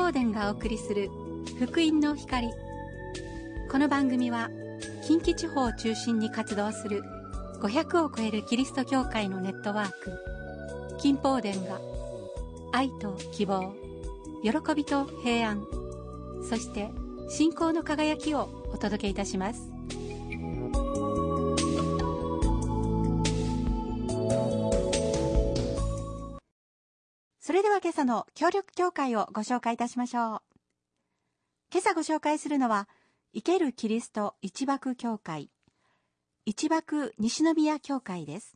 宝殿がお送りする福音の光。この番組は近畿地方を中心に活動する500を超えるキリスト教会のネットワーク金宝殿が愛と希望、喜びと平安、そして信仰の輝きをお届けいたします。それでは今朝の協力教会をご紹介いたしましょう。今朝ご紹介するのは生けるキリスト一幕教会、一幕西宮教会です。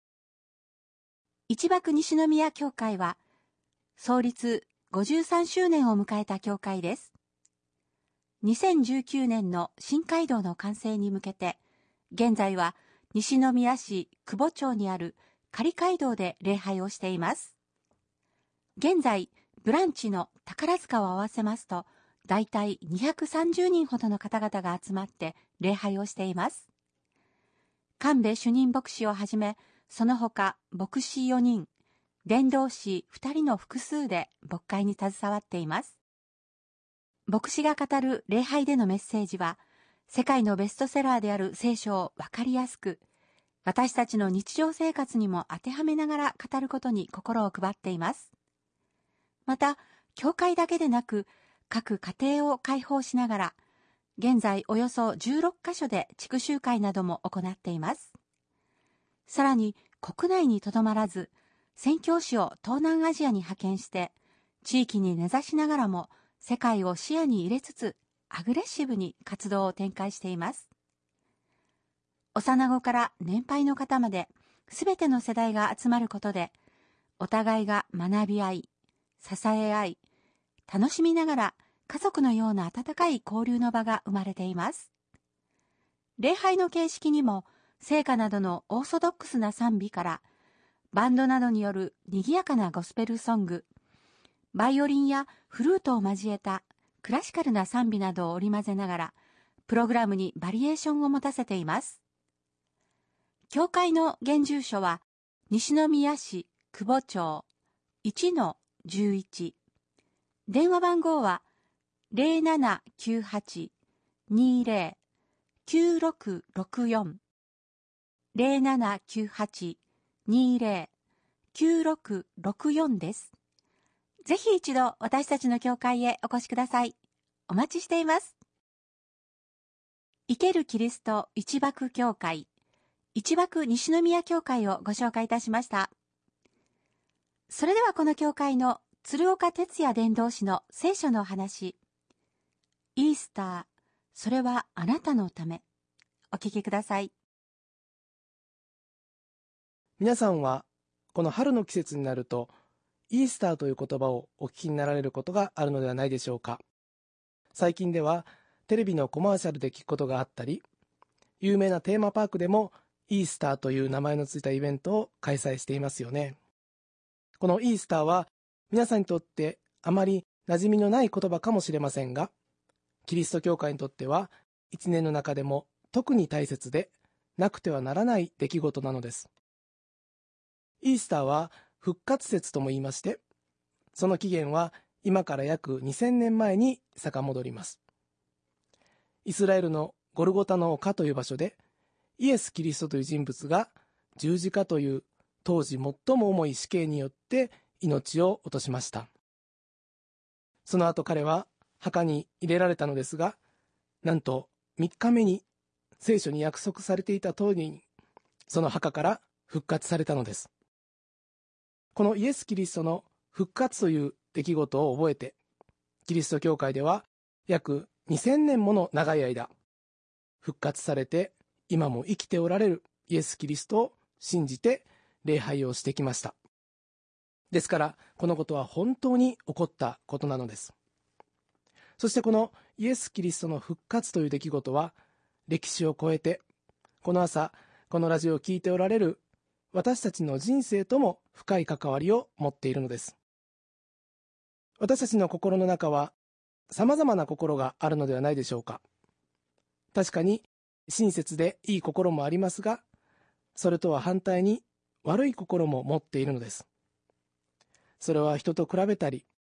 一幕西宮教会は創立53周年を迎えた教会です。2019年の新街道の完成に向けて、現在は西宮市久保町にある仮街道で礼拝をしています。現在、ブランチの宝塚を合わせますと、だいたい230人ほどの方々が集まって礼拝をしています。神戸主任牧師をはじめ、その他牧師4人、伝道師2人の複数で牧会に携わっています。牧師が語る礼拝でのメッセージは、世界のベストセラーである聖書をわかりやすく、私たちの日常生活にも当てはめながら語ることに心を配っています。また、教会だけでなく、各家庭を開放しながら、現在およそ16カ所で地区集会なども行っています。さらに、国内にとどまらず、宣教師を東南アジアに派遣して、地域に根ざしながらも、世界を視野に入れつつ、アグレッシブに活動を展開しています。幼子から年配の方まで、すべての世代が集まることで、お互いが学び合い、支え合い、楽しみながら家族のような温かい交流の場が生まれています。礼拝の形式にも、聖歌などのオーソドックスな賛美から、バンドなどによる賑やかなゴスペルソング、バイオリンやフルートを交えたクラシカルな賛美などを織り交ぜながら、プログラムにバリエーションを持たせています。教会の現住所は、西宮市久保町 1-11。電話番号は 0798-20-9664 0798-20-9664 です。ぜひ一度私たちの教会へお越しください。お待ちしています。生けるキリスト一幕教会、一幕西宮教会をご紹介いたしました。それではこの教会の鶴岡哲也伝道師の聖書の話、イースター、それはあなたのため。お聞きください。 皆さんはこの春の季節になるとイースターという言葉をお聞きになられることがあるのではないでしょうか。最近ではテレビのコマーシャルで聞くことがあったり、有名なテーマパークでもイースターという名前のついたイベントを開催していますよね。このイースターは皆さんにとってあまり馴染みのない言葉かもしれませんが、キリスト教会にとっては一年の中でも特に大切でなくてはならない出来事なのです。イースターは復活節とも言いまして、その起源は今から約2000年前に遡ります。イスラエルのゴルゴタの丘という場所で、イエス・キリストという人物が十字架という当時最も重い死刑によって命を落としました。その後彼は墓に入れられたのですが、なんと3日目に聖書に約束されていた通りにその墓から復活されたのです。このイエス・キリストの復活という出来事を覚えて、キリスト教会では約2000年もの長い間復活されて今も生きておられるイエス・キリストを信じて礼拝をしてきました。ですからこのことは本当に起こったことなのです。そしてこのイエス・キリストの復活という出来事は歴史を超えて、この朝このラジオを聞いておられる私たちの人生とも深い関わりを持っているのです。私たちの心の中はさまざまな心があるのではないでしょうか。確かに親切でいい心もありますが、それとは反対に悪い心も持っているのです。それは人と比べたり、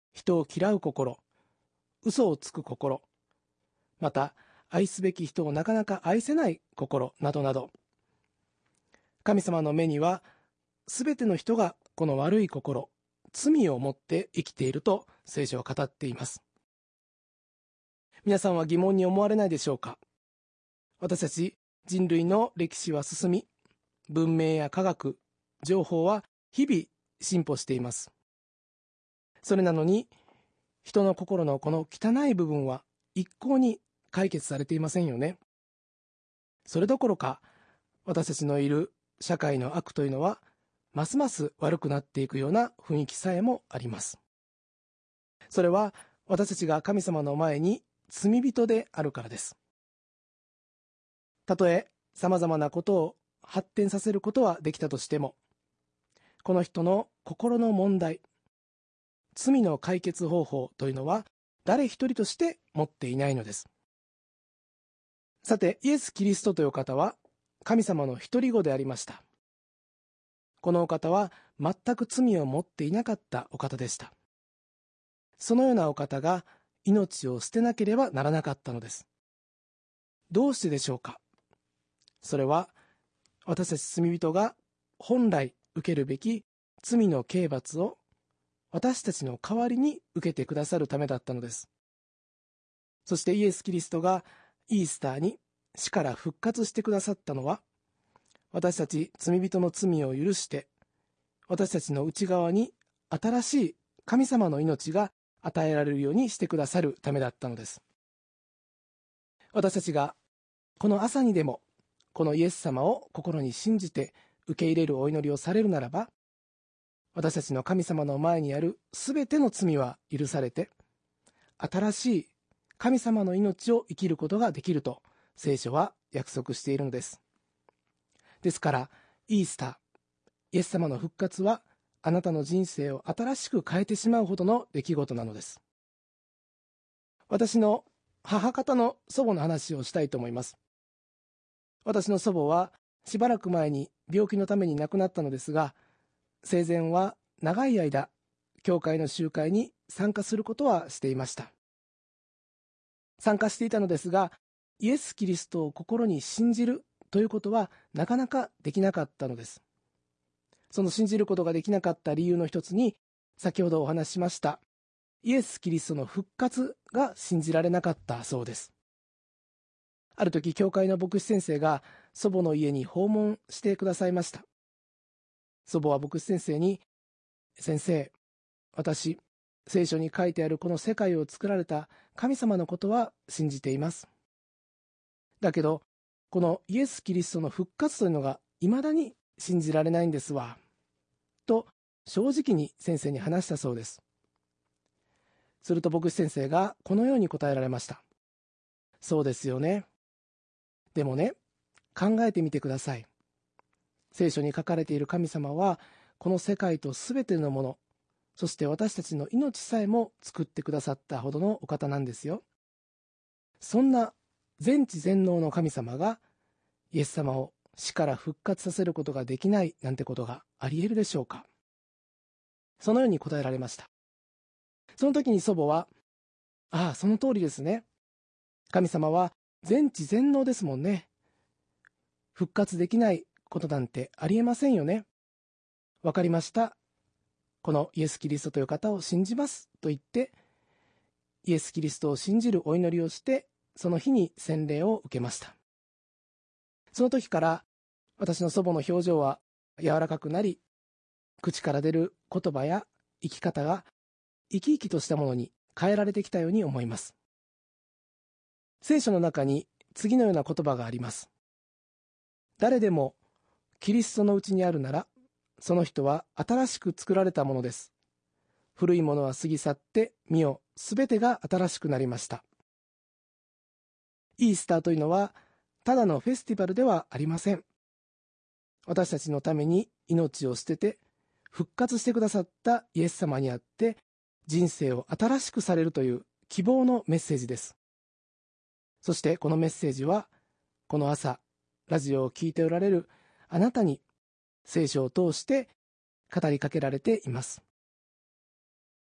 人を嫌う心、嘘をつく心、また愛すべき人をなかなか愛せない心などなど、神様の目にはすべての人がこの悪い心、罪を持って生きていると聖書は語っています。皆さんは疑問に思われないでしょうか。私たち人類の歴史は進み、文明や科学、情報は日々進歩しています。それなのに、人の心のこの汚い部分は一向に解決されていませんよね。それどころか、私たちのいる社会の悪というのは、ますます悪くなっていくような雰囲気さえもあります。それは私たちが神様の前に罪人であるからです。たとえ様々なことを発展させることはできたとしても、この人の心の問題、罪の解決方法というのは誰一人として持っていないのです。さて、イエス・キリストという方は神様の一人子でありました。このお方は全く罪を持っていなかったお方でした。そのようなお方が命を捨てなければならなかったのです。どうしてでしょうか。それは私たち罪人が本来受けるべき罪の刑罰を私たちの代わりに受けてくださるためだったのです。そしてイエス・キリストがイースターに死から復活してくださったのは、私たち罪人の罪を許して、私たちの内側に新しい神様の命が与えられるようにしてくださるためだったのです。私たちがこの朝にでもこのイエス様を心に信じて受け入れるお祈りをされるならば、私たちの神様の前にあるすべての罪は許されて、新しい神様の命を生きることができると聖書は約束しているのです。ですからイースター、イエス様の復活はあなたの人生を新しく変えてしまうほどの出来事なのです。私の母方の祖母の話をしたいと思います。私の祖母はしばらく前に病気のために亡くなったのですが、生前は長い間教会の集会に参加することはしていました。参加していたのですが、イエス・キリストを心に信じるということはなかなかできなかったのです。その信じることができなかった理由の一つに、先ほどお話ししましたイエス・キリストの復活が信じられなかったそうです。ある時、教会の牧師先生が祖母の家に訪問してくださいました。祖母は牧師先生に、先生、私、聖書に書いてあるこの世界を作られた神様のことは信じています。だけど、このイエス・キリストの復活というのが未だに信じられないんですわ。と正直に先生に話したそうです。すると牧師先生がこのように答えられました。そうですよね。でもね、考えてみてください。聖書に書かれている神様は、この世界とすべてのもの、そして私たちの命さえも作ってくださったほどのお方なんですよ。そんな全知全能の神様が、イエス様を死から復活させることができないなんてことがあり得るでしょうか。そのように答えられました。その時に祖母は、ああ、その通りですね。神様は全知全能ですもんね。復活できないことなんてありえませんよね。わかりました。このイエス・キリストという方を信じますと言って、イエス・キリストを信じるお祈りをして、その日に洗礼を受けました。その時から私の祖母の表情は柔らかくなり、口から出る言葉や生き方が生き生きとしたものに変えられてきたように思います。聖書の中に次のような言葉があります。誰でもキリストのうちにあるなら、その人は新しく作られたものです。古いものは過ぎ去って、見よ、すべてが新しくなりました。イースターというのは、ただのフェスティバルではありません。私たちのために命を捨てて、復活してくださったイエス様にあって、人生を新しくされるという希望のメッセージです。そしてこのメッセージは、この朝、ラジオを聞いておられるあなたに、聖書を通して語りかけられています。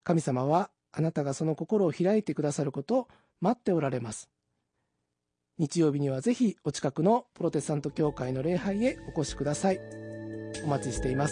神様はあなたがその心を開いてくださることを待っておられます。日曜日にはぜひお近くのプロテスタント教会の礼拝へお越しください。お待ちしています。